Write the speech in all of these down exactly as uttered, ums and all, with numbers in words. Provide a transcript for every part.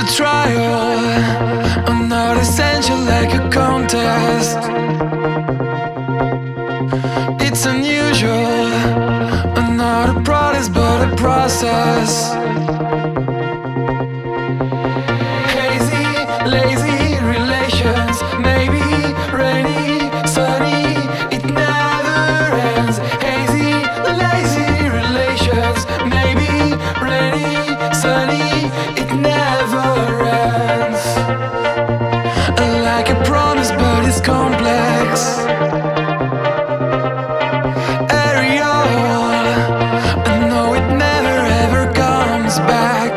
a trial, I'm not essential like a contest. It's unusual, I'm not a protest but a process. Hazy, lazy relations, maybe rainy, sunny, it never ends. Hazy, lazy relations, maybe rainy, sunny, it never ends. Like a promise but it's complex. Aerial, I know it never ever comes back.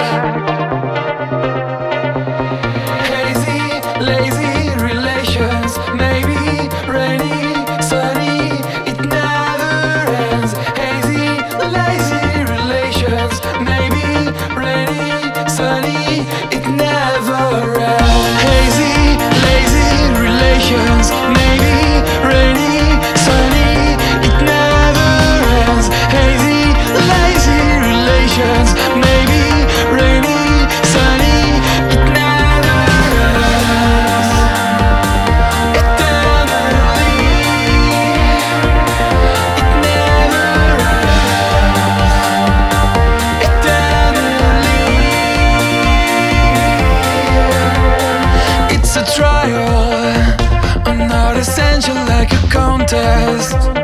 Hazy, lazy relations, maybe rainy, sunny, it never ends. Hazy, lazy relations, maybe rainy, sunny, it never ends. Hazy, lazy relations, maybe rainy, sunny, it never ends. Hazy, lazy relations, maybe rainy, sunny, it never ends. Eternally, it never ends. Eternally, it's a trial, I'm not essential like a contest.